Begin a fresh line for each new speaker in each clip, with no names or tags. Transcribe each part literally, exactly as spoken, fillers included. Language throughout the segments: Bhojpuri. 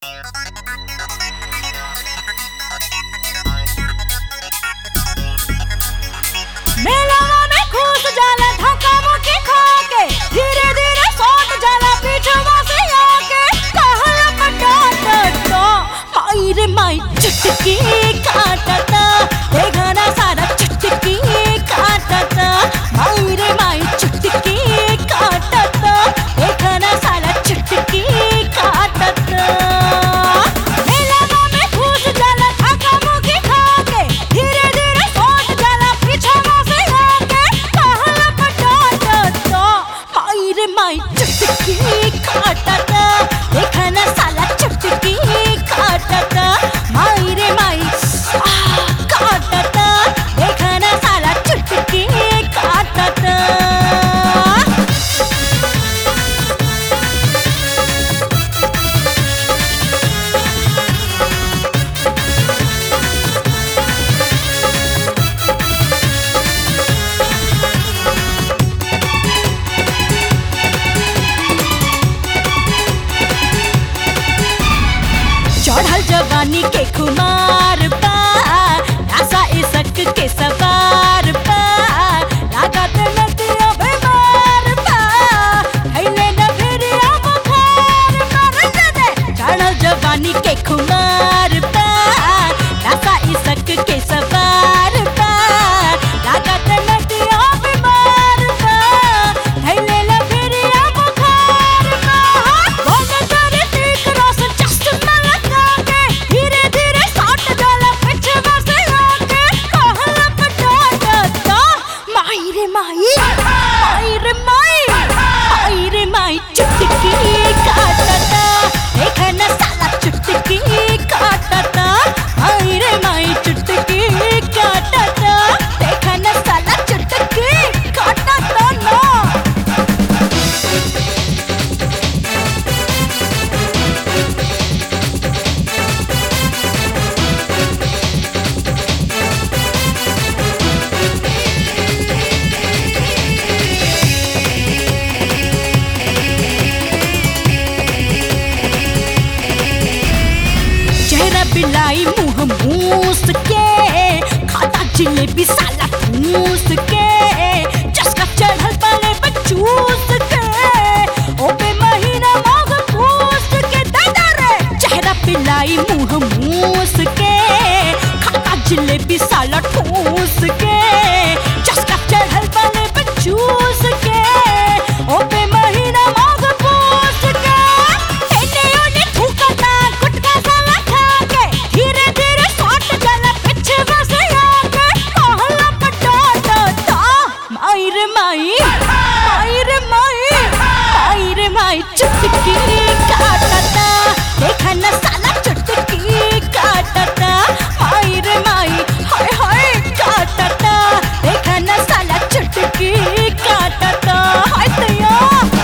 मेलावा में घुस जाला धक्का मुक्की खाके, धीरे धीरे सौट जाला पीछवा से आके, कहला पटाटा माई रे माई चुटकी काटता, देखना सारा चुटकी काटता, माई रे माई चुटकी काटता, देखना सारा चुटकी काटता। मेलावा में घुस जाला धक्का मुक्की खाके, धीरे धीरे सौट जाला पीछवा से आके, कहला पटाटा माई रे माई चुटकी काटता, देखना साला चुटकी काटता, माई रे माई काटता, देखना साला चुटकी काटता। चढ़ल जवानी के खुमार बा, आशा इसक के सवार बा, लागत नदिया बीमार बा, धइले न फिरिया बुखार बा। चढ़ल जवानी के खुमार बा, आशा इसक के सवार बा, लागत नदिया बीमार बा, धइले न फिरिया बुखार बा। बन करे तीख रस चश्मा लगा के, धीरे धीरे सौट जाला पिछवा से आके, कहला पटाटा माई रे माई माई रे माई माई रे माई चुटकी काटता, देखना साला चुटकी काटता, माई रे माई चुटकी काटता, देखना साला चुटकी काटता ना। चेहरा बिलाई मुंह मूस के, खाता जिलेबी साला ठूस के, चस्का चढ़ल पाले पे चूस के, ओपे महीना मांग पूस के, दादा रे चेहरा बिलाई मुंह मूस के, खाता जिलेबी साला ठूस के, चस्का चढ़ल पाले पे चूस के, ओपे महीना मांग पूस के, एने ओने थूकता गुटका साला खाके, धीरे धीरे सौट जाला पिछवा से आके, कहला पटाटा माई रे माई माई रे माई माई रे माई चुटकी काटता, देखना साला चुटकी काटता, माई रे माई हाय हाय काटता, देखना साला चुटकी काटता, हाय तैया।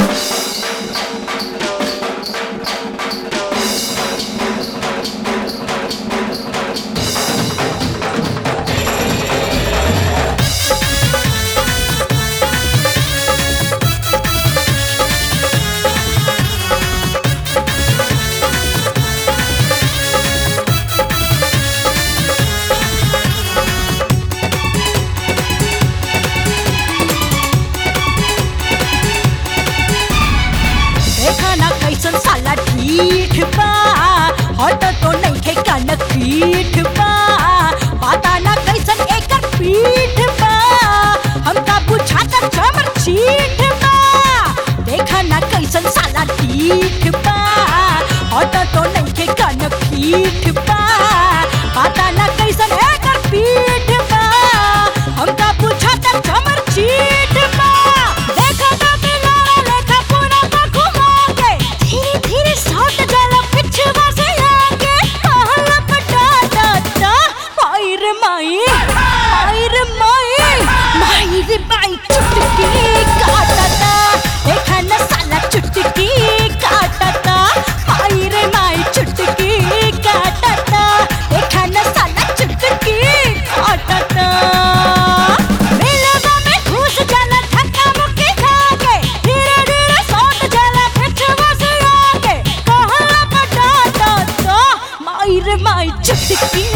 देखना कैसन साला ढीठ बा, हट तो नइखे कान पीठ बा, पता ना कैसन एकर पीठ बा, हमका बुझाता चमर चीठ बा। देखना कैसन साला ढीठ बा, हट तो नइखे कान पीठ बा, पता ना कैसन एकर पीठ बा, हमका बुझाता चमर चीठ बा। देखना बिलाड़ा लेखा पूरा बा घुमा के, धीरे धीरे सौट जाला पिछवा से आके, कहला पटाटा माई रे माई माई रे माई माई रे माई चुटकी काटता, देखना साला चुटकी काटता, माई रे माई चुटकी काटता। टिक्की